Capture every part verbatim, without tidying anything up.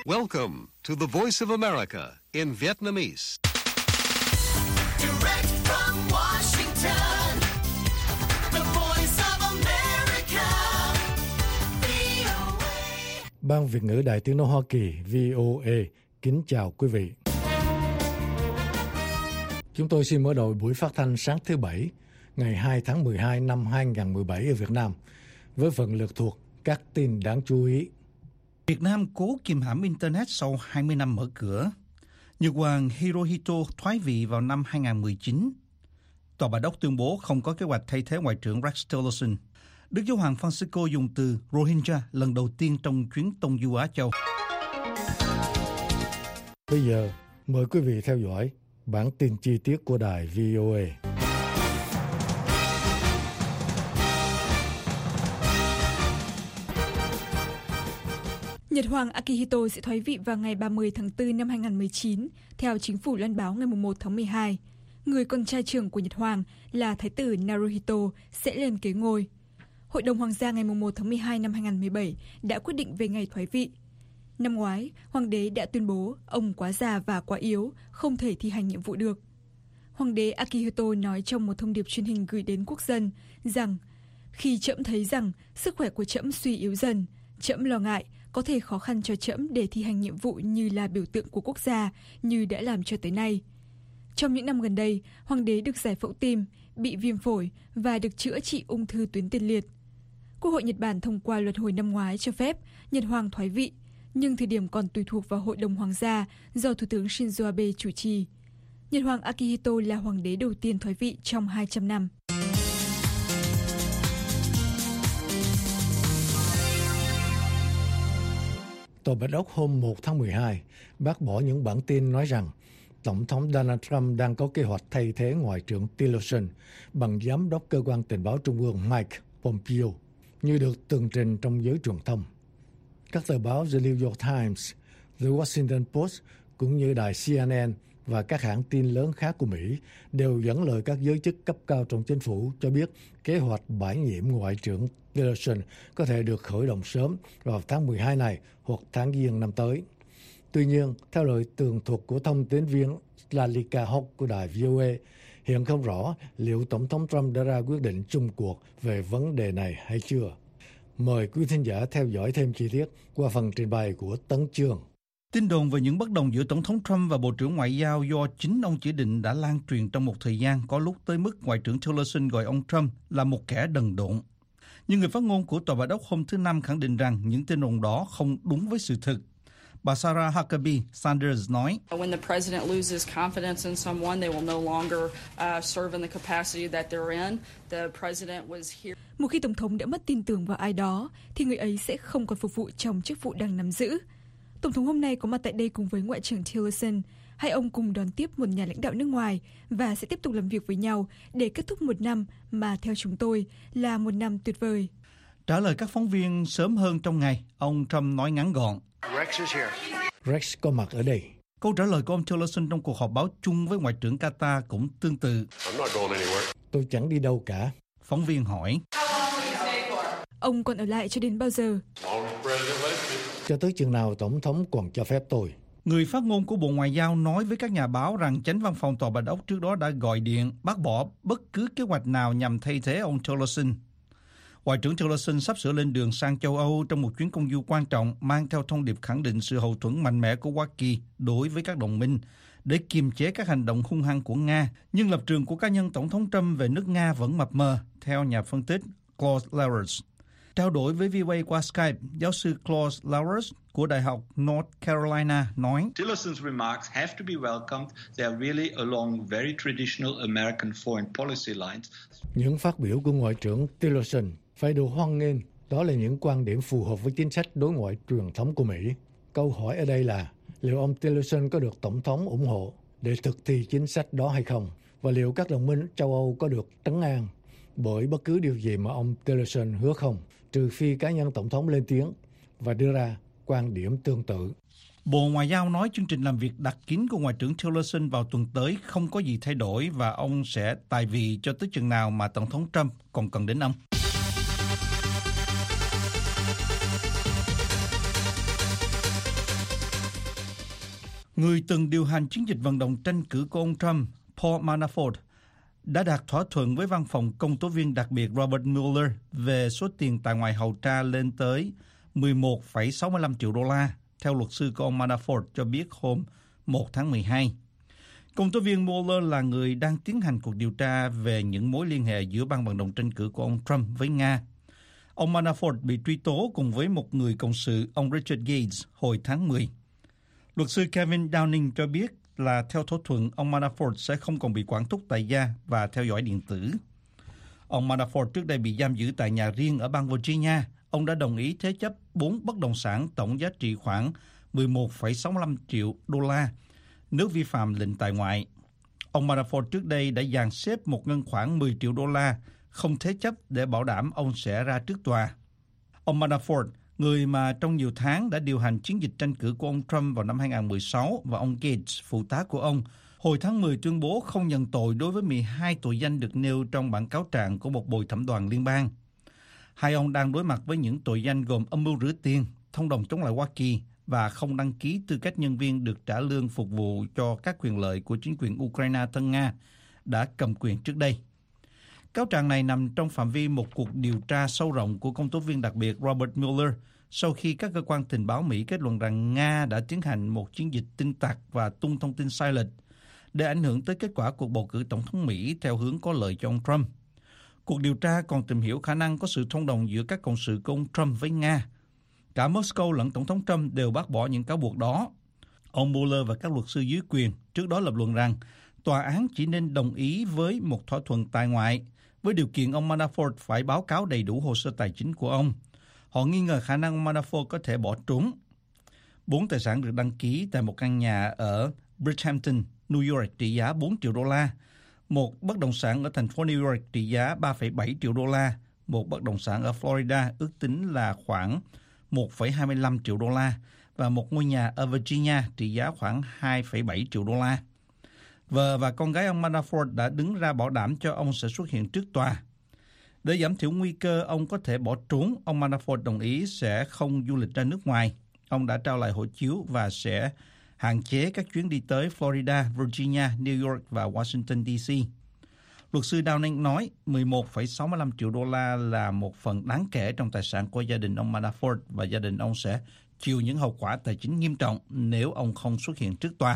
Welcome to the Voice of America in Vietnamese. Direct from Washington, the Voice of America, vê o a. Ban Việt ngữ Đài Tiếng nói Hoa Kỳ vê o a kính chào quý vị. Chúng tôi xin mở đầu buổi phát thanh sáng thứ Bảy, ngày hai tháng mười hai năm hai nghìn không trăm mười bảy ở Việt Nam, với phần lượt thuộc các tin đáng chú ý. Việt Nam cố kìm hãm Internet sau hai mươi năm mở cửa. Nhật Hoàng Hirohito thoái vị vào năm hai nghìn không trăm mười chín. Tòa Bạch Ốc tuyên bố không có kế hoạch thay thế Ngoại trưởng Rex Tillerson. Đức Giáo hoàng Francisco dùng từ Rohingya lần đầu tiên trong chuyến tông du Á Châu. Bây giờ, mời quý vị theo dõi bản tin chi tiết của đài vê o a. Nhật Hoàng Akihito sẽ thoái vị vào ngày ba mươi tháng tư năm hai nghìn không trăm mười chín, theo chính phủ loan báo ngày một tháng mười hai. Người con trai trưởng của Nhật Hoàng là Thái tử Naruhito sẽ lên kế ngôi. Hội đồng Hoàng gia ngày một tháng mười hai năm hai nghìn không trăm mười bảy đã quyết định về ngày thoái vị. Năm ngoái, Hoàng đế đã tuyên bố ông quá già và quá yếu, không thể thi hành nhiệm vụ được. Hoàng đế Akihito nói trong một thông điệp truyền hình gửi đến quốc dân rằng khi trẫm thấy rằng sức khỏe của trẫm suy yếu dần, trẫm lo ngại có thể khó khăn cho trẫm để thi hành nhiệm vụ như là biểu tượng của quốc gia như đã làm cho tới nay. Trong những năm gần đây, Hoàng đế được giải phẫu tim, bị viêm phổi và được chữa trị ung thư tuyến tiền liệt. Quốc hội Nhật Bản thông qua luật hồi năm ngoái cho phép Nhật Hoàng thoái vị, nhưng thời điểm còn tùy thuộc vào Hội đồng Hoàng gia do Thủ tướng Shinzo Abe chủ trì. Nhật Hoàng Akihito là hoàng đế đầu tiên thoái vị trong hai trăm năm. Tòa Bạch Ốc hôm một tháng mười hai bác bỏ những bản tin nói rằng Tổng thống Donald Trump đang có kế hoạch thay thế Ngoại trưởng Tillerson bằng Giám đốc Cơ quan Tình báo Trung ương Mike Pompeo, như được tường trình trong giới truyền thông. Các tờ báo The New York Times, The Washington Post cũng như đài xê en en và các hãng tin lớn khác của Mỹ đều dẫn lời các giới chức cấp cao trong chính phủ cho biết kế hoạch bãi nhiệm Ngoại trưởng Tillerson có thể được khởi động sớm vào tháng mười hai này hoặc tháng Giêng năm tới. Tuy nhiên, theo lời tường thuật của thông tín viên Lalika Hock của đài vê o a, hiện không rõ liệu Tổng thống Trump đã ra quyết định chung cuộc về vấn đề này hay chưa. Mời quý thính giả theo dõi thêm chi tiết qua phần trình bày của Tấn Chương. Tin đồn về những bất đồng giữa Tổng thống Trump và Bộ trưởng Ngoại giao do chính ông chỉ định đã lan truyền trong một thời gian, có lúc tới mức Ngoại trưởng Tillerson gọi ông Trump là một kẻ đần độn. Nhưng người phát ngôn của Tòa Bạch Ốc hôm thứ Năm khẳng định rằng những tin đồn đó không đúng với sự thực. Bà Sarah Huckabee Sanders nói, When the president loses confidence in someone, they will no longer uh, serve in the capacity that they're in. The president was here. Một khi Tổng thống đã mất tin tưởng vào ai đó, thì người ấy sẽ không còn phục vụ trong chức vụ đang nắm giữ. Tổng thống hôm nay có mặt tại đây cùng với Ngoại trưởng Tillerson. Hai ông cùng đón tiếp một nhà lãnh đạo nước ngoài và sẽ tiếp tục làm việc với nhau để kết thúc một năm mà theo chúng tôi là một năm tuyệt vời. Trả lời các phóng viên sớm hơn trong ngày, ông Trump nói ngắn gọn. Rex is here. Rex có mặt ở đây. Câu trả lời của ông Tillerson trong cuộc họp báo chung với Ngoại trưởng Qatar cũng tương tự. I'm not going anywhere. Tôi chẳng đi đâu cả. Phóng viên hỏi. Ông còn ở lại cho đến bao giờ? Cho tới chừng nào Tổng thống còn cho phép tôi. Người phát ngôn của Bộ Ngoại giao nói với các nhà báo rằng chánh văn phòng Tòa Bạch Ốc trước đó đã gọi điện bác bỏ bất cứ kế hoạch nào nhằm thay thế ông Tillerson. Ngoại trưởng Tillerson sắp sửa lên đường sang châu Âu trong một chuyến công du quan trọng mang theo thông điệp khẳng định sự hậu thuẫn mạnh mẽ của Hoa Kỳ đối với các đồng minh để kiềm chế các hành động hung hăng của Nga. Nhưng lập trường của cá nhân Tổng thống Trump về nước Nga vẫn mập mờ, theo nhà phân tích Claude Lawrence. Trao đổi với vê o a qua Skype, giáo sư Claude Lawrence của Đại học North Carolina nói, Tillerson's remarks have to be welcomed. They are really along very traditional American foreign policy lines. Những phát biểu của Ngoại trưởng Tillerson phải được hoan nghênh. Đó là những quan điểm phù hợp với chính sách đối ngoại truyền thống của Mỹ. Câu hỏi ở đây là liệu ông Tillerson có được Tổng thống ủng hộ để thực thi chính sách đó hay không? Và liệu các đồng minh châu Âu có được trấn an bởi bất cứ điều gì mà ông Tillerson hứa không, trừ phi cá nhân Tổng thống lên tiếng và đưa ra quan điểm tương tự. Bộ Ngoại giao nói chương trình làm việc đặc kín của Ngoại trưởng Tillerson vào tuần tới không có gì thay đổi và ông sẽ tại vị cho tới chừng nào mà Tổng thống Trump còn cần đến ông. Người từng điều hành chiến dịch vận động tranh cử của ông Trump, Paul Manafort, đã đạt thỏa thuận với văn phòng công tố viên đặc biệt Robert Mueller về số tiền tại ngoài hầu tra lên tới mười một phẩy sáu mươi lăm triệu đô la, theo luật sư của ông Manafort cho biết hôm một tháng mười hai. Công tố viên Mueller là người đang tiến hành cuộc điều tra về những mối liên hệ giữa ban vận động tranh cử của ông Trump với Nga. Ông Manafort bị truy tố cùng với một người cộng sự, ông Richard Gates, hồi tháng mười. Luật sư Kevin Downing cho biết là theo thỏa thuận, ông Manafort sẽ không còn bị quản thúc tại gia và theo dõi điện tử. Ông Manafort trước đây bị giam giữ tại nhà riêng ở bang Virginia. Ông đã đồng ý thế chấp bốn bất động sản tổng giá trị khoảng mười một phẩy sáu mươi lăm triệu đô la nếu vi phạm lệnh tại ngoại. Ông Manafort trước đây đã dàn xếp một ngân khoản mười triệu đô la không thế chấp để bảo đảm ông sẽ ra trước tòa. Ông Manafort, người mà trong nhiều tháng đã điều hành chiến dịch tranh cử của ông Trump vào năm hai không một sáu, và ông Gates, phụ tá của ông, hồi tháng mười tuyên bố không nhận tội đối với mười hai tội danh được nêu trong bản cáo trạng của một bồi thẩm đoàn liên bang. Hai ông đang đối mặt với những tội danh gồm âm mưu rửa tiền, thông đồng chống lại Hoa Kỳ và không đăng ký tư cách nhân viên được trả lương phục vụ cho các quyền lợi của chính quyền Ukraine thân Nga đã cầm quyền trước đây. Cáo trạng này nằm trong phạm vi một cuộc điều tra sâu rộng của công tố viên đặc biệt Robert Mueller sau khi các cơ quan tình báo Mỹ kết luận rằng Nga đã tiến hành một chiến dịch tin tặc và tung thông tin sai lệch để ảnh hưởng tới kết quả cuộc bầu cử tổng thống Mỹ theo hướng có lợi cho ông Trump. Cuộc điều tra còn tìm hiểu khả năng có sự thông đồng giữa các cộng sự của ông Trump với Nga. Cả Moscow lẫn Tổng thống Trump đều bác bỏ những cáo buộc đó. Ông Mueller và các luật sư dưới quyền trước đó lập luận rằng tòa án chỉ nên đồng ý với một thỏa thuận tại ngoại, với điều kiện ông Manafort phải báo cáo đầy đủ hồ sơ tài chính của ông. Họ nghi ngờ khả năng ông Manafort có thể bỏ trốn. Bốn tài sản được đăng ký tại một căn nhà ở Bridgehampton, New York trị giá bốn triệu đô la, một bất động sản ở thành phố New York trị giá ba phẩy bảy triệu đô la, một bất động sản ở Florida ước tính là khoảng một phẩy hai mươi lăm triệu đô la và một ngôi nhà ở Virginia trị giá khoảng hai phẩy bảy triệu đô la. Vợ và con gái ông Manafort đã đứng ra bảo đảm cho ông sẽ xuất hiện trước tòa. Để giảm thiểu nguy cơ ông có thể bỏ trốn, ông Manafort đồng ý sẽ không du lịch ra nước ngoài. Ông đã trao lại hộ chiếu và sẽ hạn chế các chuyến đi tới Florida, Virginia, New York và Washington, D C. Luật sư Downing nói mười một phẩy sáu mươi lăm triệu đô la là một phần đáng kể trong tài sản của gia đình ông Manafort và gia đình ông sẽ chịu những hậu quả tài chính nghiêm trọng nếu ông không xuất hiện trước tòa.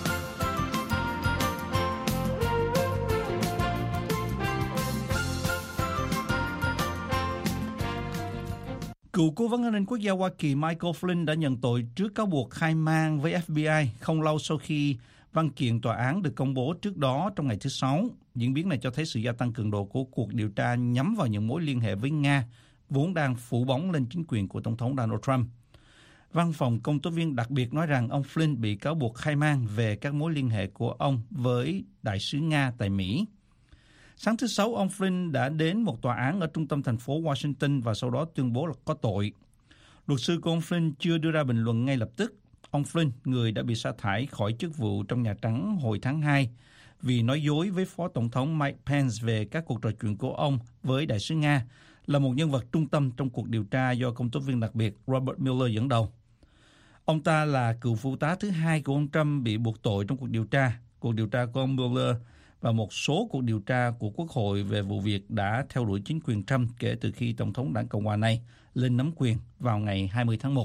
Cựu cố vấn an ninh quốc gia Hoa Kỳ Michael Flynn đã nhận tội trước cáo buộc khai man với F B I không lâu sau khi văn kiện tòa án được công bố trước đó trong ngày thứ Sáu. Diễn biến này cho thấy sự gia tăng cường độ của cuộc điều tra nhắm vào những mối liên hệ với Nga, vốn đang phủ bóng lên chính quyền của Tổng thống Donald Trump. Văn phòng công tố viên đặc biệt nói rằng ông Flynn bị cáo buộc khai man về các mối liên hệ của ông với đại sứ Nga tại Mỹ. Sáng thứ Sáu, ông Flynn đã đến một tòa án ở trung tâm thành phố Washington và sau đó tuyên bố là có tội. Luật sư của ông Flynn chưa đưa ra bình luận ngay lập tức. Ông Flynn, người đã bị sa thải khỏi chức vụ trong Nhà Trắng hồi tháng hai vì nói dối với Phó Tổng thống Mike Pence về các cuộc trò chuyện của ông với đại sứ Nga, là một nhân vật trung tâm trong cuộc điều tra do công tố viên đặc biệt Robert Mueller dẫn đầu. Ông ta là cựu phụ tá thứ hai của ông Trump bị buộc tội trong cuộc điều tra. Cuộc điều tra của ông Mueller và một số cuộc điều tra của Quốc hội về vụ việc đã theo đuổi chính quyền Trump kể từ khi Tổng thống Đảng Cộng hòa này lên nắm quyền vào ngày hai mươi tháng một.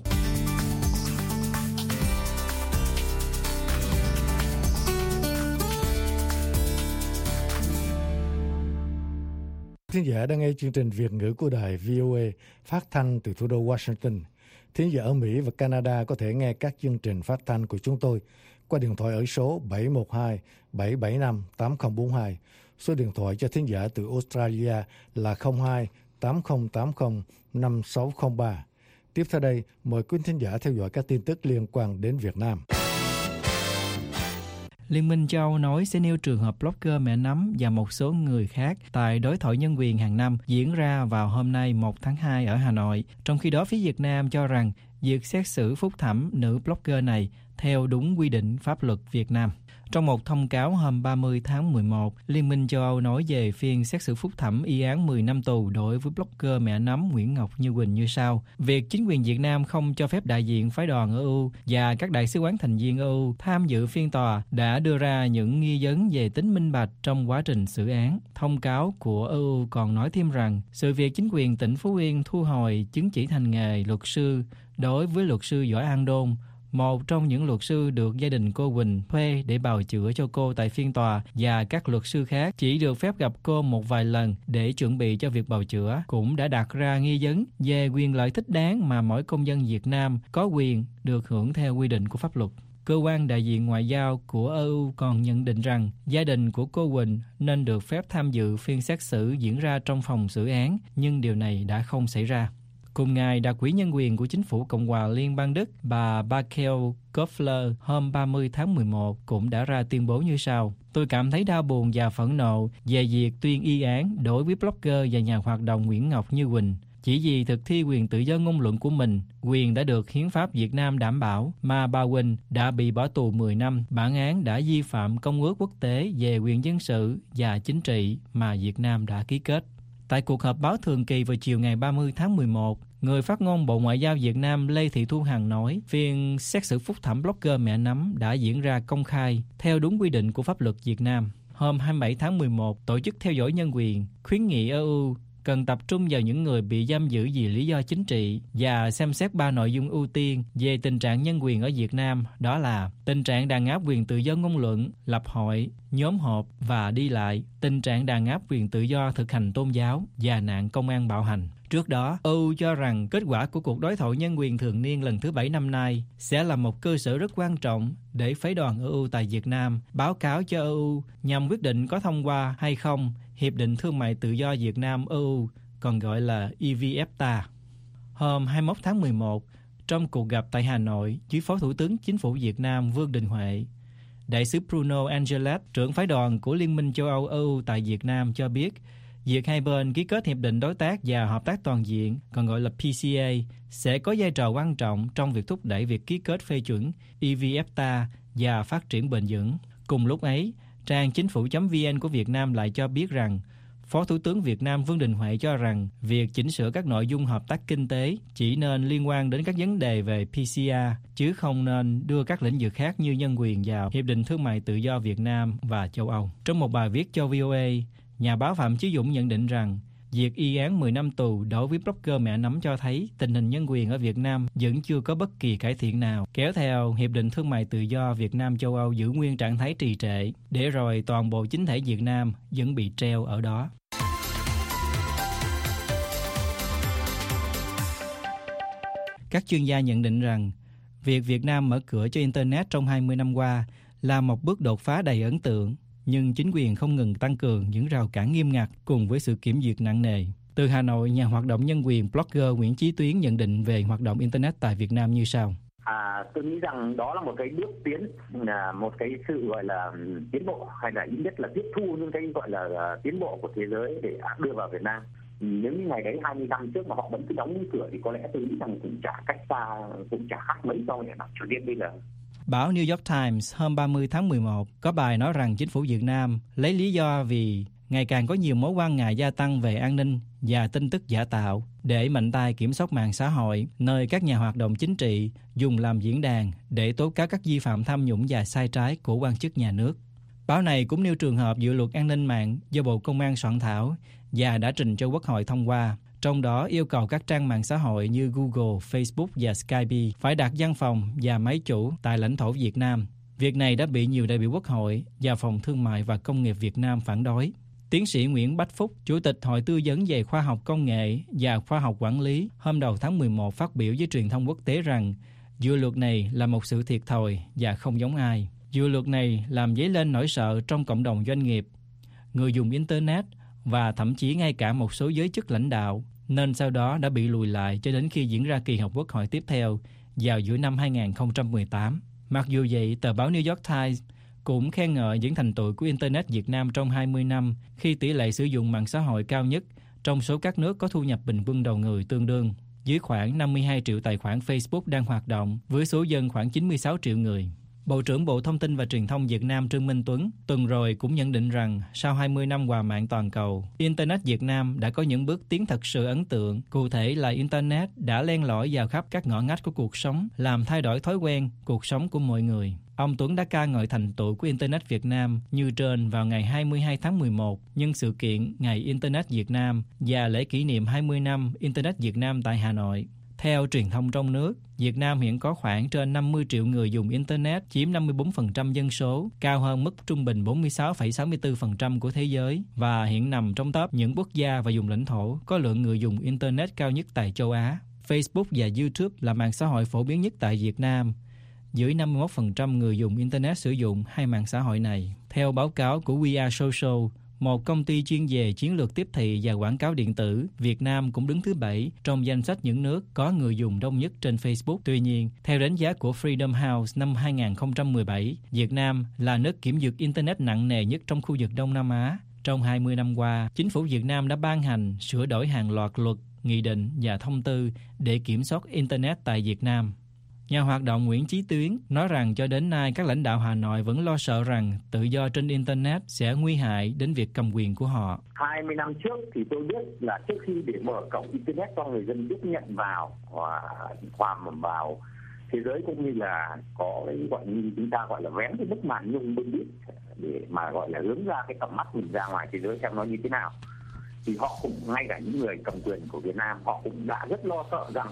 Thính giả đang nghe chương trình Việt ngữ của đài vê o a phát thanh từ thủ đô Washington. Thính giả ở Mỹ và Canada có thể nghe các chương trình phát thanh của chúng tôi qua điện thoại ở số bảy một hai bảy bảy năm tám không bốn hai. Số điện thoại cho thính giả từ Australia là không hai tám không tám không năm sáu không ba. Tiếp theo đây, mời quý thính giả theo dõi các tin tức liên quan đến Việt Nam. Liên minh châu Âu nói sẽ nêu trường hợp blogger Mẹ Nắm và một số người khác tại đối thoại nhân quyền hàng năm diễn ra vào hôm nay một tháng hai ở Hà Nội. Trong khi đó, phía Việt Nam cho rằng việc xét xử phúc thẩm nữ blogger này theo đúng quy định pháp luật Việt Nam. Trong một thông cáo hôm ba mươi tháng mười một, Liên minh châu Âu nói về phiên xét xử phúc thẩm y án mười năm tù đối với blogger mẹ nấm Nguyễn Ngọc Như Quỳnh như sau. Việc chính quyền Việt Nam không cho phép đại diện phái đoàn e u và các đại sứ quán thành viên e u tham dự phiên tòa đã đưa ra những nghi vấn về tính minh bạch trong quá trình xử án. Thông cáo của e u còn nói thêm rằng sự việc chính quyền tỉnh Phú Yên thu hồi chứng chỉ hành nghề luật sư đối với luật sư Võ An Đôn, một trong những luật sư được gia đình cô Quỳnh thuê để bào chữa cho cô tại phiên tòa, và các luật sư khác chỉ được phép gặp cô một vài lần để chuẩn bị cho việc bào chữa, cũng đã đặt ra nghi vấn về quyền lợi thích đáng mà mỗi công dân Việt Nam có quyền được hưởng theo quy định của pháp luật. Cơ quan đại diện ngoại giao của e u còn nhận định rằng gia đình của cô Quỳnh nên được phép tham dự phiên xét xử diễn ra trong phòng xử án, nhưng điều này đã không xảy ra. Cùng ngày, đặc ủy nhân quyền của chính phủ Cộng hòa Liên bang Đức, bà Bakel Köffler, hôm ba mươi tháng mười một cũng đã ra tuyên bố như sau. Tôi cảm thấy đau buồn và phẫn nộ về việc tuyên y án đối với blogger và nhà hoạt động Nguyễn Ngọc Như Quỳnh. Chỉ vì thực thi quyền tự do ngôn luận của mình, quyền đã được Hiến pháp Việt Nam đảm bảo, mà bà Quỳnh đã bị bỏ tù mười năm. Bản án đã vi phạm Công ước Quốc tế về quyền dân sự và chính trị mà Việt Nam đã ký kết. Tại cuộc họp báo thường kỳ vào chiều ngày ba mươi tháng mười một, người phát ngôn Bộ Ngoại giao Việt Nam Lê Thị Thu Hằng nói phiên xét xử phúc thẩm blogger mẹ nấm đã diễn ra công khai theo đúng quy định của pháp luật Việt Nam. Hôm hai mươi bảy tháng mười một, Tổ chức Theo dõi Nhân quyền khuyến nghị e u cần tập trung vào những người bị giam giữ vì lý do chính trị và xem xét ba nội dung ưu tiên về tình trạng nhân quyền ở Việt Nam, đó là tình trạng đàn áp quyền tự do ngôn luận, lập hội, nhóm họp và đi lại, tình trạng đàn áp quyền tự do thực hành tôn giáo và nạn công an bạo hành. Trước đó, e u cho rằng kết quả của cuộc đối thoại nhân quyền thường niên lần thứ bảy năm nay sẽ là một cơ sở rất quan trọng để phái đoàn e u tại Việt Nam báo cáo cho e u nhằm quyết định có thông qua hay không Hiệp định Thương mại Tự do Việt Nam-e u, còn gọi là e vê ép tê a. Hôm hai mươi mốt tháng mười một, trong cuộc gặp tại Hà Nội với Phó Thủ tướng Chính phủ Việt Nam Vương Đình Huệ, Đại sứ Bruno Angeles, trưởng phái đoàn của Liên minh châu Âu e u tại Việt Nam cho biết, việc hai bên ký kết Hiệp định Đối tác và Hợp tác Toàn diện, còn gọi là pê xê a, sẽ có vai trò quan trọng trong việc thúc đẩy việc ký kết phê chuẩn e vê ép tê a và phát triển bền vững. Cùng lúc ấy, trang chính phủ chấm vn của Việt Nam lại cho biết rằng Phó Thủ tướng Việt Nam Vương Đình Huệ cho rằng việc chỉnh sửa các nội dung hợp tác kinh tế chỉ nên liên quan đến các vấn đề về pê xê a, chứ không nên đưa các lĩnh vực khác như nhân quyền vào Hiệp định Thương mại Tự do Việt Nam và châu Âu. Trong một bài viết cho vê o a, nhà báo Phạm Chí Dũng nhận định rằng việc y án mười năm tù đối với blogger mẹ nấm cho thấy tình hình nhân quyền ở Việt Nam vẫn chưa có bất kỳ cải thiện nào, kéo theo Hiệp định Thương mại Tự do Việt Nam châu Âu giữ nguyên trạng thái trì trệ, để rồi toàn bộ chính thể Việt Nam vẫn bị treo ở đó. Các chuyên gia nhận định rằng việc Việt Nam mở cửa cho Internet trong hai mươi năm qua là một bước đột phá đầy ấn tượng, nhưng chính quyền không ngừng tăng cường những rào cản nghiêm ngặt cùng với sự kiểm duyệt nặng nề. Từ Hà Nội, nhà hoạt động nhân quyền blogger Nguyễn Chí Tuyến nhận định về hoạt động Internet tại Việt Nam như sau. À, tôi nghĩ rằng đó là một cái bước tiến, là một cái sự gọi là tiến bộ, hay là ít nhất là tiếp thu những cái gọi là tiến bộ của thế giới để đưa vào Việt Nam. Những ngày đấy hai mươi năm trước mà họ vẫn cứ đóng cửa thì có lẽ tôi nghĩ rằng cũng chả cách xa, cũng chả khác mấy so với mặt Triều Tiên bây giờ. Báo New York Times hôm ba mươi tháng mười một có bài nói rằng chính phủ Việt Nam lấy lý do vì ngày càng có nhiều mối quan ngại gia tăng về an ninh và tin tức giả tạo để mạnh tay kiểm soát mạng xã hội, nơi các nhà hoạt động chính trị dùng làm diễn đàn để tố cáo các vi phạm tham nhũng và sai trái của quan chức nhà nước. Báo này cũng nêu trường hợp dự luật an ninh mạng do Bộ Công an soạn thảo và đã trình cho Quốc hội thông qua, trong đó yêu cầu các trang mạng xã hội như Google, Facebook và Skype phải đặt văn phòng và máy chủ tại lãnh thổ Việt Nam. Việc này đã bị nhiều đại biểu Quốc hội và Phòng Thương mại và Công nghiệp Việt Nam phản đối. Tiến sĩ Nguyễn Bách Phúc, Chủ tịch Hội tư vấn về khoa học công nghệ và khoa học quản lý, hôm đầu tháng mười một phát biểu với truyền thông quốc tế rằng dự luật này là một sự thiệt thòi và không giống ai. Dự luật này làm dấy lên nỗi sợ trong cộng đồng doanh nghiệp, người dùng Internet và thậm chí ngay cả một số giới chức lãnh đạo, nên sau đó đã bị lùi lại cho đến khi diễn ra kỳ họp Quốc hội tiếp theo vào giữa năm hai không một tám. Mặc dù vậy, tờ báo New York Times cũng khen ngợi những thành tựu của Internet Việt Nam trong hai mươi năm khi tỷ lệ sử dụng mạng xã hội cao nhất trong số các nước có thu nhập bình quân đầu người tương đương. dưới khoảng năm mươi hai triệu tài khoản Facebook đang hoạt động với số dân khoảng chín mươi sáu triệu người. Bộ trưởng Bộ Thông tin và Truyền thông Việt Nam Trương Minh Tuấn tuần rồi cũng nhận định rằng sau hai mươi năm hòa mạng toàn cầu, Internet Việt Nam đã có những bước tiến thật sự ấn tượng. Cụ thể là Internet đã len lỏi vào khắp các ngõ ngách của cuộc sống, làm thay đổi thói quen, cuộc sống của mọi người. Ông Tuấn đã ca ngợi thành tựu của Internet Việt Nam như trên vào ngày hai mươi hai tháng mười một, nhân sự kiện Ngày Internet Việt Nam và lễ kỷ niệm hai mươi năm Internet Việt Nam tại Hà Nội. Theo truyền thông trong nước, Việt Nam hiện có khoảng trên năm mươi triệu người dùng Internet, chiếm năm mươi bốn phần trăm dân số, cao hơn mức trung bình bốn mươi sáu phẩy sáu mươi tư phần trăm của thế giới và hiện nằm trong top những quốc gia và vùng lãnh thổ có lượng người dùng Internet cao nhất tại châu Á. Facebook và YouTube là mạng xã hội phổ biến nhất tại Việt Nam. Dưới năm mươi mốt phần trăm người dùng Internet sử dụng hai mạng xã hội này. Theo báo cáo của We Are Social, một công ty chuyên về chiến lược tiếp thị và quảng cáo điện tử, Việt Nam cũng đứng thứ bảy trong danh sách những nước có người dùng đông nhất trên Facebook. Tuy nhiên, theo đánh giá của Freedom House năm hai không một bảy, Việt Nam là nước kiểm duyệt Internet nặng nề nhất trong khu vực Đông Nam Á. Trong hai mươi năm qua, chính phủ Việt Nam đã ban hành, sửa đổi hàng loạt luật, nghị định và thông tư để kiểm soát Internet tại Việt Nam. Nhà hoạt động Nguyễn Chí Tuyến nói rằng cho đến nay các lãnh đạo Hà Nội vẫn lo sợ rằng tự do trên Internet sẽ nguy hại đến việc cầm quyền của họ. hai mươi năm trước thì tôi biết là trước khi để mở cổng Internet cho người dân tiếp nhận vào và hòa vào thế giới cũng như là có cái gọi như chúng ta gọi là vén cái bức màn nhung bưng bít để mà gọi là hướng ra cái tầm mắt mình ra ngoài thế giới xem nó như thế nào. Thì họ cũng, ngay cả những người cầm quyền của Việt Nam, họ cũng đã rất lo sợ rằng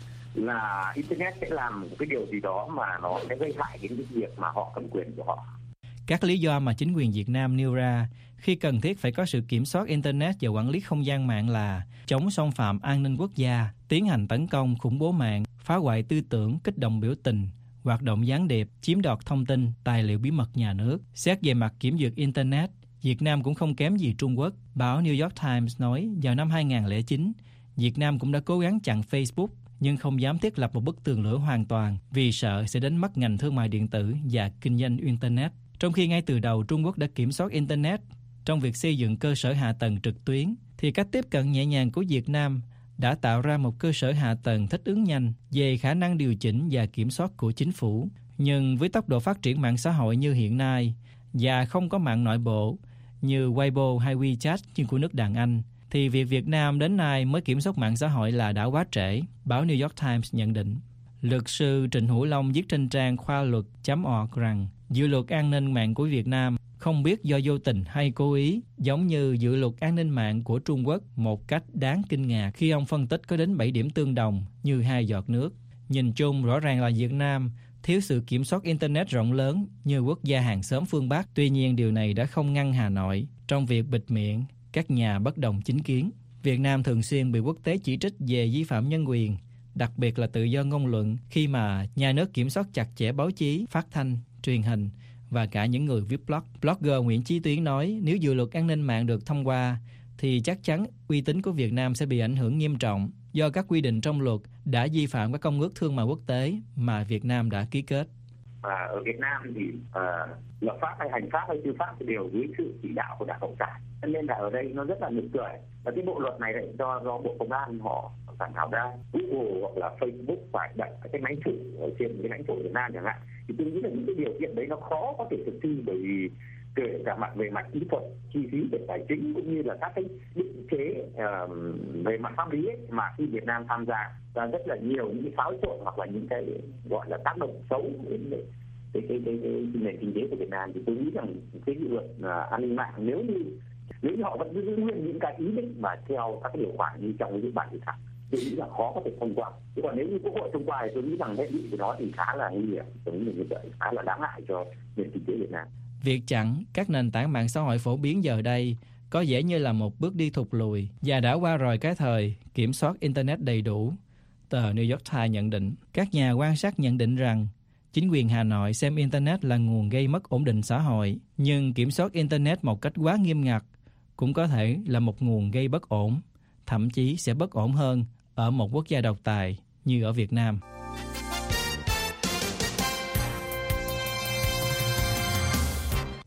là Internet sẽ làm một cái điều gì đó mà nó sẽ gây hại đến cái việc mà họ cầm quyền của họ. Các lý do mà chính quyền Việt Nam nêu ra khi cần thiết phải có sự kiểm soát Internet và quản lý không gian mạng là chống xâm phạm an ninh quốc gia, tiến hành tấn công, khủng bố mạng, phá hoại tư tưởng, kích động biểu tình, hoạt động gián điệp, chiếm đoạt thông tin, tài liệu bí mật nhà nước. Xét về mặt kiểm duyệt Internet, Việt Nam cũng không kém gì Trung Quốc. Báo New York Times nói vào năm hai không không chín, Việt Nam cũng đã cố gắng chặn Facebook nhưng không dám thiết lập một bức tường lửa hoàn toàn vì sợ sẽ đánh mất ngành thương mại điện tử và kinh doanh Internet. Trong khi ngay từ đầu Trung Quốc đã kiểm soát Internet trong việc xây dựng cơ sở hạ tầng trực tuyến, thì cách tiếp cận nhẹ nhàng của Việt Nam đã tạo ra một cơ sở hạ tầng thích ứng nhanh về khả năng điều chỉnh và kiểm soát của chính phủ. Nhưng với tốc độ phát triển mạng xã hội như hiện nay và không có mạng nội bộ như Weibo hay WeChat như của nước Đàn Anh, thì việc Việt Nam đến nay mới kiểm soát mạng xã hội là đã quá trễ, báo New York Times nhận định. Luật sư Trịnh Hữu Long viết trên trang khoa luật chấm org rằng dự luật an ninh mạng của Việt Nam không biết do vô tình hay cố ý, giống như dự luật an ninh mạng của Trung Quốc một cách đáng kinh ngạc khi ông phân tích có đến bảy điểm tương đồng như hai giọt nước. Nhìn chung rõ ràng là Việt Nam thiếu sự kiểm soát Internet rộng lớn như quốc gia hàng xóm phương Bắc. Tuy nhiên điều này đã không ngăn Hà Nội trong việc bịt miệng các nhà bất đồng chính kiến. Việt Nam thường xuyên bị quốc tế chỉ trích về vi phạm nhân quyền, đặc biệt là tự do ngôn luận khi mà nhà nước kiểm soát chặt chẽ báo chí, phát thanh, truyền hình và cả những người viết blog. Blogger Nguyễn Chí Tuyến nói nếu dự luật an ninh mạng được thông qua thì chắc chắn uy tín của Việt Nam sẽ bị ảnh hưởng nghiêm trọng do các quy định trong luật đã vi phạm các công ước thương mại quốc tế mà Việt Nam đã ký kết. Và ở Việt Nam thì uh, lập pháp hay hành pháp hay tư pháp thì đều dưới sự chỉ đạo của Đảng Cộng sản. Cho nên là ở đây nó rất là nực cười. Và cái bộ luật này lại do do Bộ Công an họ soạn thảo ra. Google hoặc là Facebook phải đặt cái máy chủ ở trên cái lãnh thổ Việt Nam chẳng hạn. Thì tôi nghĩ là những cái điều kiện đấy nó khó có thể thực thi, bởi vì kể cả mặt về mặt kỹ thuật, chi phí về tài chính cũng như là các cái định chế uh, về mặt pháp lý ấy, mà khi Việt Nam tham gia ra rất là nhiều những cái xáo trộn hoặc là những cái gọi là tác động xấu đến cái cái cái, cái, cái nền kinh tế của Việt Nam. Thì tôi nghĩ rằng cái dự luật uh, an ninh mạng nếu như nếu như họ vẫn giữ nguyên những cái ý định mà theo các cái điều khoản như trong cái dự bản dự thảo, tôi nghĩ là khó có thể thông qua. Chứ còn nếu như Quốc hội thông qua thì tôi nghĩ rằng hệ lụy của nó thì khá là nguy hiểm, tôi nghĩ là như vậy, khá là đáng ngại cho nền kinh tế Việt Nam. Việc chặn các nền tảng mạng xã hội phổ biến giờ đây có vẻ như là một bước đi thụt lùi và đã qua rồi cái thời kiểm soát Internet đầy đủ. Tờ New York Times nhận định, các nhà quan sát nhận định rằng chính quyền Hà Nội xem Internet là nguồn gây mất ổn định xã hội, nhưng kiểm soát Internet một cách quá nghiêm ngặt cũng có thể là một nguồn gây bất ổn, thậm chí sẽ bất ổn hơn ở một quốc gia độc tài như ở Việt Nam. Cùng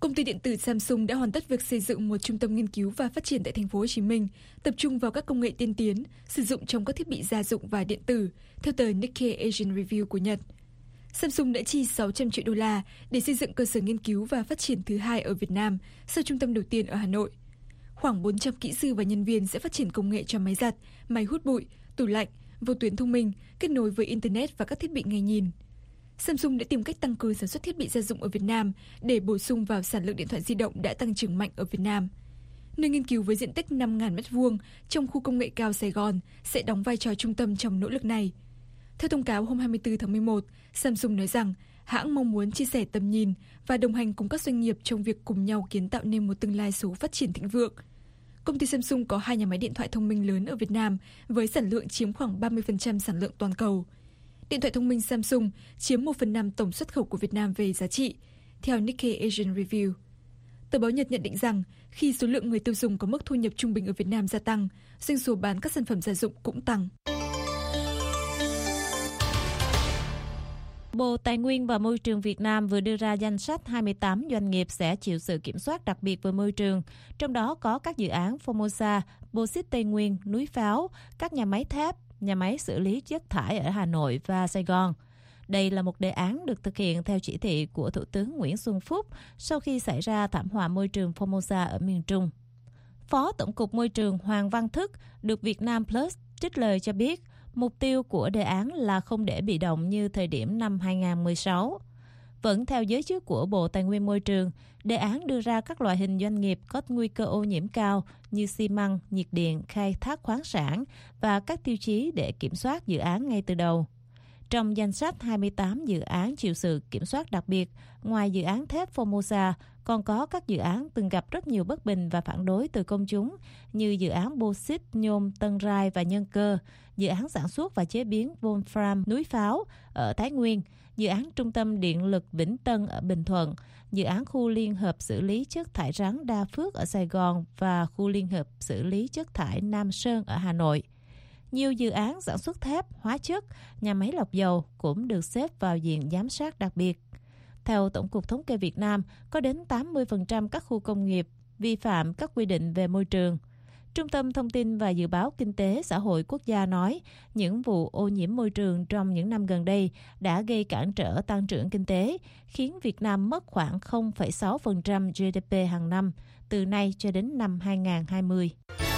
Công ty điện tử Samsung đã hoàn tất việc xây dựng một trung tâm nghiên cứu và phát triển tại thành phố Hồ Chí Minh, tập trung vào các công nghệ tiên tiến sử dụng trong các thiết bị gia dụng và điện tử, theo tờ Nikkei Asian Review của Nhật. Samsung đã chi sáu trăm triệu đô la để xây dựng cơ sở nghiên cứu và phát triển thứ hai ở Việt Nam sau trung tâm đầu tiên ở Hà Nội. Khoảng bốn trăm kỹ sư và nhân viên sẽ phát triển công nghệ cho máy giặt, máy hút bụi, tủ lạnh, vô tuyến thông minh, kết nối với Internet và các thiết bị nghe nhìn. Samsung đã tìm cách tăng cường sản xuất thiết bị gia dụng ở Việt Nam để bổ sung vào sản lượng điện thoại di động đã tăng trưởng mạnh ở Việt Nam. Nơi nghiên cứu với diện tích năm nghìn mét vuông trong khu công nghệ cao Sài Gòn sẽ đóng vai trò trung tâm trong nỗ lực này. Theo thông cáo hôm hai mươi tư tháng mười một, Samsung nói rằng hãng mong muốn chia sẻ tầm nhìn và đồng hành cùng các doanh nghiệp trong việc cùng nhau kiến tạo nên một tương lai số phát triển thịnh vượng. Công ty Samsung có hai nhà máy điện thoại thông minh lớn ở Việt Nam với sản lượng chiếm khoảng ba mươi phần trăm sản lượng toàn cầu. Điện thoại thông minh Samsung chiếm một phần năm tổng xuất khẩu của Việt Nam về giá trị, theo Nikkei Asian Review. Tờ báo Nhật nhận định rằng khi số lượng người tiêu dùng có mức thu nhập trung bình ở Việt Nam gia tăng, doanh số bán các sản phẩm gia dụng cũng tăng. Bộ Tài nguyên và Môi trường Việt Nam vừa đưa ra danh sách hai mươi tám doanh nghiệp sẽ chịu sự kiểm soát đặc biệt về môi trường, trong đó có các dự án Formosa, Bauxit Tây Nguyên, Núi Pháo, các nhà máy thép, nhà máy xử lý chất thải ở Hà Nội và Sài Gòn. Đây là một đề án được thực hiện theo chỉ thị của Thủ tướng Nguyễn Xuân Phúc sau khi xảy ra thảm họa môi trường Formosa ở miền Trung. Phó Tổng cục Môi trường Hoàng Văn Thức được Việt Nam Plus trích lời cho biết, mục tiêu của đề án là không để bị động như thời điểm năm hai nghìn không trăm mười sáu. Vẫn theo giới chức của Bộ Tài nguyên Môi trường, đề án đưa ra các loại hình doanh nghiệp có nguy cơ ô nhiễm cao như xi măng, nhiệt điện, khai thác khoáng sản và các tiêu chí để kiểm soát dự án ngay từ đầu. Trong danh sách hai mươi tám dự án chịu sự kiểm soát đặc biệt, ngoài dự án thép Formosa, còn có các dự án từng gặp rất nhiều bất bình và phản đối từ công chúng như dự án Bauxit, nhôm, Tân Rai và Nhân Cơ, dự án sản xuất và chế biến Volfram Núi Pháo ở Thái Nguyên, dự án Trung tâm Điện lực Vĩnh Tân ở Bình Thuận, dự án khu liên hợp xử lý chất thải rắn Đa Phước ở Sài Gòn và khu liên hợp xử lý chất thải Nam Sơn ở Hà Nội. Nhiều dự án sản xuất thép, hóa chất, nhà máy lọc dầu cũng được xếp vào diện giám sát đặc biệt. Theo Tổng cục Thống kê Việt Nam, có đến tám mươi phần trăm các khu công nghiệp vi phạm các quy định về môi trường. Trung tâm Thông tin và Dự báo Kinh tế Xã hội Quốc gia nói, những vụ ô nhiễm môi trường trong những năm gần đây đã gây cản trở tăng trưởng kinh tế, khiến Việt Nam mất khoảng không phẩy sáu phần trăm giê đê pê hàng năm, từ nay cho đến năm hai nghìn không trăm hai mươi.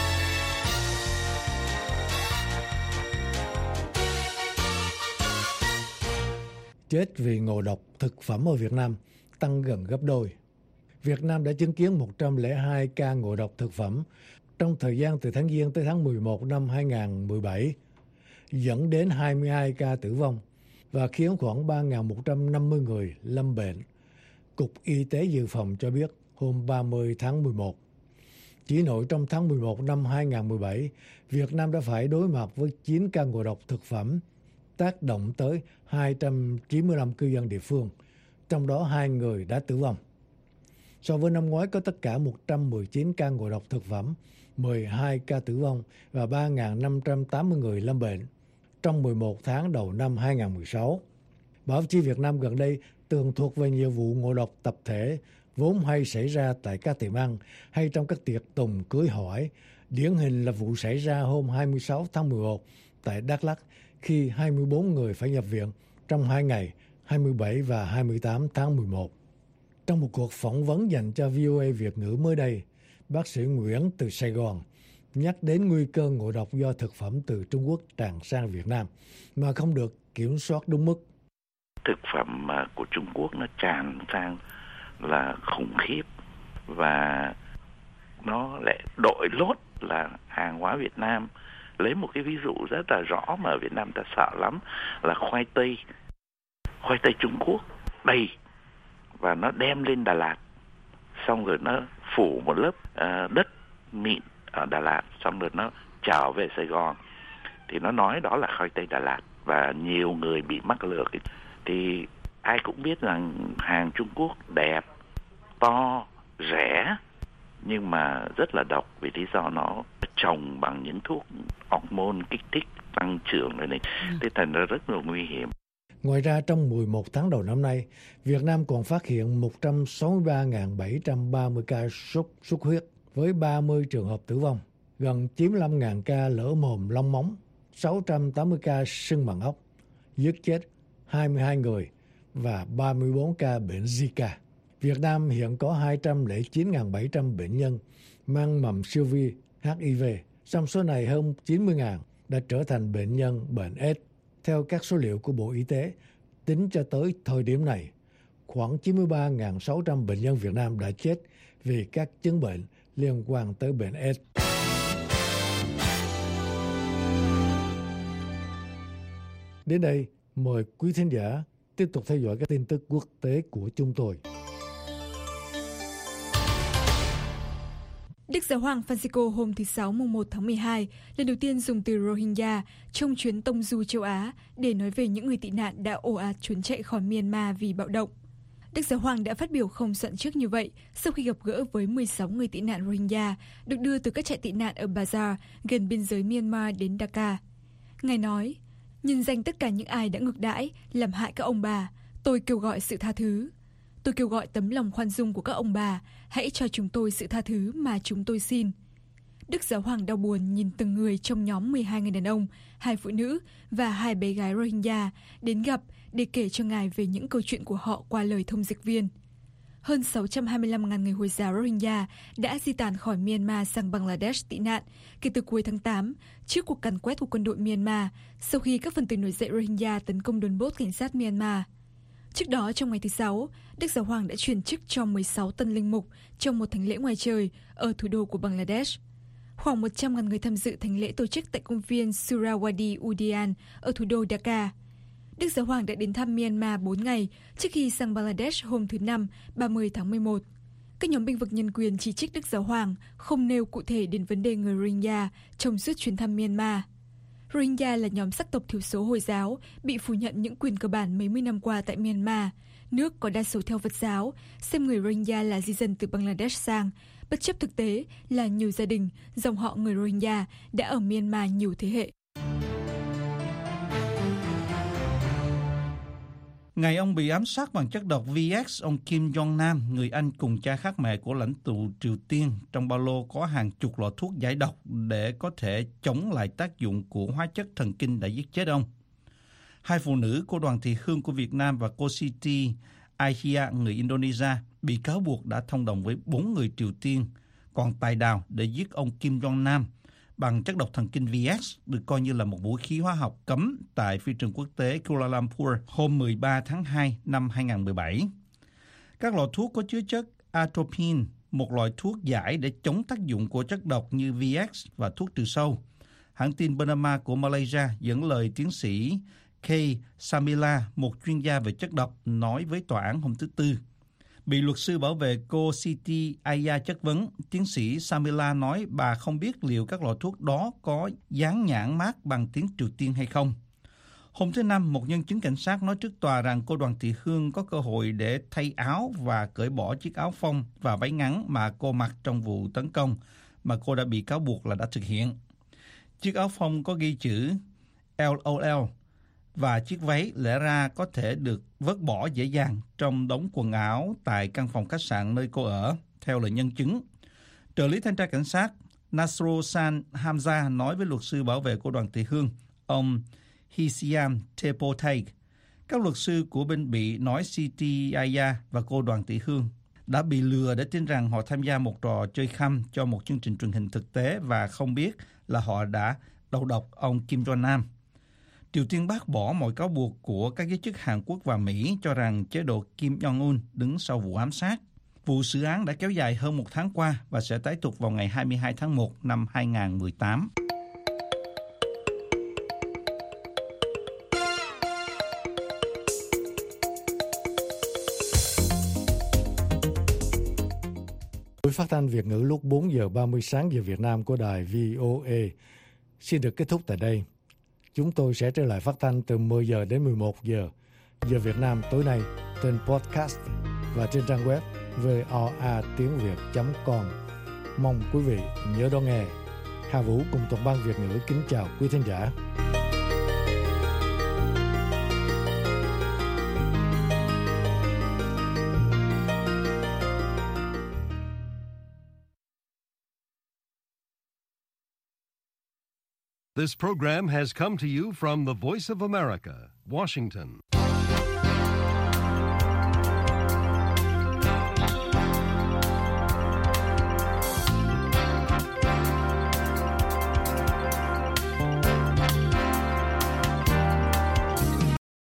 Chết vì ngộ độc thực phẩm ở Việt Nam tăng gần gấp đôi. Việt Nam đã chứng kiến một trăm lẻ hai ca ngộ độc thực phẩm trong thời gian từ tháng Giêng tới tháng mười một năm hai nghìn không trăm mười bảy, dẫn đến hai mươi hai ca tử vong và khiến khoảng ba nghìn một trăm năm mươi người lâm bệnh. Cục Y tế Dự phòng cho biết hôm ba mươi tháng mười một. Chỉ nội trong tháng mười một năm hai nghìn không trăm mười bảy, Việt Nam đã phải đối mặt với chín ca ngộ độc thực phẩm, tác động tới hai trăm chín mươi lăm cư dân địa phương, trong đó hai người đã tử vong. So với năm ngoái có tất cả một trăm mười chín ca ngộ độc thực phẩm, mười hai ca tử vong và ba nghìn năm trăm tám mươi người lâm bệnh trong mười một tháng đầu năm hai nghìn không trăm mười sáu. Báo chí Việt Nam gần đây tường thuật về nhiều vụ ngộ độc tập thể vốn hay xảy ra tại các tiệm ăn hay trong các tiệc tùng cưới hỏi. Điển hình là vụ xảy ra hôm hai mươi sáu tháng mười một tại Đắk Lắk khi hai mươi bốn người phải nhập viện trong hai ngày hai mươi bảy và hai mươi tám tháng mười một. Trong một cuộc phỏng vấn dành cho vê o a Việt ngữ mới đây, bác sĩ Nguyễn từ Sài Gòn nhắc đến nguy cơ ngộ độc do thực phẩm từ Trung Quốc tràn sang Việt Nam mà không được kiểm soát đúng mức. Thực phẩm của Trung Quốc nó tràn sang là khủng khiếp và nó lại đội lốt là hàng hóa Việt Nam. Lấy một cái ví dụ rất là rõ mà ở Việt Nam ta sợ lắm là khoai tây. Khoai tây Trung Quốc đầy và nó đem lên Đà Lạt, xong rồi nó phủ một lớp uh, đất mịn ở Đà Lạt, xong rồi nó trở về Sài Gòn thì nó nói đó là khoai tây Đà Lạt và nhiều người bị mắc lừa. Thì ai cũng biết rằng hàng Trung Quốc đẹp, to, rẻ nhưng mà rất là độc vì lý do nó trồng bằng những thuốc hormone kích thích tăng trưởng này, này. Ừ. Thế thành ra rất là nguy hiểm. Ngoài ra, trong mười một tháng đầu năm nay, Việt Nam còn phát hiện một trăm sáu mươi ba nghìn bảy trăm ba mươi ca sốt xuất huyết với ba mươi trường hợp tử vong, gần chín mươi lăm nghìn ca lở mồm long móng, sáu trăm tám mươi ca sưng bằng ốc, giết chết hai mươi hai người và ba mươi bốn ca bệnh Zika. Việt Nam hiện có hai trăm lẻ chín nghìn bảy trăm bệnh nhân mang mầm siêu vi H I V. Trong số này, hơn chín mươi nghìn đã trở thành bệnh nhân bệnh AIDS. Theo các số liệu của Bộ Y tế, tính cho tới thời điểm này, khoảng chín mươi ba nghìn sáu trăm bệnh nhân Việt Nam đã chết vì các chứng bệnh liên quan tới bệnh AIDS. Đến đây, mời quý thính giả tiếp tục theo dõi các tin tức quốc tế của chúng tôi. Đức Giáo hoàng Francisco hôm thứ Sáu mùng một tháng mười hai lần đầu tiên dùng từ Rohingya trong chuyến tông du châu Á để nói về những người tị nạn đã ồ ạt trốn chạy khỏi Myanmar vì bạo động. Đức Giáo hoàng đã phát biểu không soạn trước như vậy sau khi gặp gỡ với mười sáu người tị nạn Rohingya được đưa từ các trại tị nạn ở Bazaar gần biên giới Myanmar đến Dhaka. Ngài nói, nhân danh tất cả những ai đã ngược đãi, làm hại các ông bà, tôi kêu gọi sự tha thứ. Tôi kêu gọi tấm lòng khoan dung của các ông bà, hãy cho chúng tôi sự tha thứ mà chúng tôi xin. Đức Giáo hoàng đau buồn nhìn từng người trong nhóm mười hai người đàn ông, hai phụ nữ và hai bé gái Rohingya đến gặp để kể cho Ngài về những câu chuyện của họ qua lời thông dịch viên. Hơn sáu trăm hai mươi lăm nghìn người Hồi giáo Rohingya đã di tản khỏi Myanmar sang Bangladesh tị nạn kể từ cuối tháng tám trước cuộc càn quét của quân đội Myanmar sau khi các phần tử nổi dậy Rohingya tấn công đồn bốt cảnh sát Myanmar. Trước đó, trong ngày thứ Sáu, Đức Giáo hoàng đã truyền chức cho mười sáu tân linh mục trong một thánh lễ ngoài trời ở thủ đô của Bangladesh. Khoảng một trăm nghìn người tham dự thánh lễ tổ chức tại công viên Surawadi Udian ở thủ đô Dhaka. Đức Giáo hoàng đã đến thăm Myanmar bốn ngày trước khi sang Bangladesh hôm thứ Năm, ba mươi tháng mười một. Các nhóm bênh vực nhân quyền chỉ trích Đức Giáo hoàng không nêu cụ thể đến vấn đề người Rohingya trong suốt chuyến thăm Myanmar. Rohingya là nhóm sắc tộc thiểu số Hồi giáo bị phủ nhận những quyền cơ bản mấy mươi năm qua tại Myanmar, nước có đa số theo Phật giáo, xem người Rohingya là di dân từ Bangladesh sang, bất chấp thực tế là nhiều gia đình, dòng họ người Rohingya đã ở Myanmar nhiều thế hệ. Ngày ông bị ám sát bằng chất độc vê ích, ông Kim Jong-nam, người anh cùng cha khác mẹ của lãnh tụ Triều Tiên, trong ba lô có hàng chục lọ thuốc giải độc để có thể chống lại tác dụng của hóa chất thần kinh đã giết chết ông. Hai phụ nữ của đoàn thị hương của Việt Nam và cô Siti Aisyah, người Indonesia, bị cáo buộc đã thông đồng với bốn người Triều Tiên còn tài đào để giết ông Kim Jong-nam bằng chất độc thần kinh vê ích, được coi như là một vũ khí hóa học cấm tại phi trường quốc tế Kuala Lumpur hôm mười ba tháng hai năm hai nghìn không trăm mười bảy. Các lọ thuốc có chứa chất atropine, một loại thuốc giải để chống tác dụng của chất độc như vê ích và thuốc trừ sâu. Hãng tin Bernama của Malaysia dẫn lời tiến sĩ K. Samila, một chuyên gia về chất độc, nói với tòa án hôm thứ Tư. Bị luật sư bảo vệ cô Siti Aisyah chất vấn, tiến sĩ Samila nói bà không biết liệu các loại thuốc đó có dán nhãn mác bằng tiếng Triều Tiên hay không. Hôm thứ Năm, một nhân chứng cảnh sát nói trước tòa rằng cô Đoàn Thị Hương có cơ hội để thay áo và cởi bỏ chiếc áo phông và váy ngắn mà cô mặc trong vụ tấn công mà cô đã bị cáo buộc là đã thực hiện. Chiếc áo phông có ghi chữ L O L và chiếc váy lẽ ra có thể được vớt bỏ dễ dàng trong đống quần áo tại căn phòng khách sạn nơi cô ở, theo lời nhân chứng. Trợ lý thanh tra cảnh sát Nasrosan Hamza nói với luật sư bảo vệ của Đoàn Thị Hương, ông Hisiam Tepotay. Các luật sư của bên bị nói Siti Aisyah và cô Đoàn Thị Hương đã bị lừa để tin rằng họ tham gia một trò chơi khăm cho một chương trình truyền hình thực tế và không biết là họ đã đầu độc ông Kim Jong-nam. Triều Tiên bác bỏ mọi cáo buộc của các giới chức Hàn Quốc và Mỹ cho rằng chế độ Kim Jong-un đứng sau vụ ám sát. Vụ xử án đã kéo dài hơn một tháng qua và sẽ tái tục vào ngày hai mươi hai tháng một năm hai nghìn không trăm mười tám. Buổi phát thanh Việt ngữ lúc bốn giờ ba mươi sáng giờ Việt Nam của đài vê o a xin được kết thúc tại đây. Chúng tôi sẽ trở lại phát thanh từ mười giờ đến mười một giờ giờ Việt Nam tối nay trên podcast và trên trang web vê o a tiếng việt chấm com. Mong quý vị nhớ đón nghe. Hà Vũ cùng toàn ban Việt ngữ kính chào quý thính giả. This program has come to you from the Voice of America, Washington.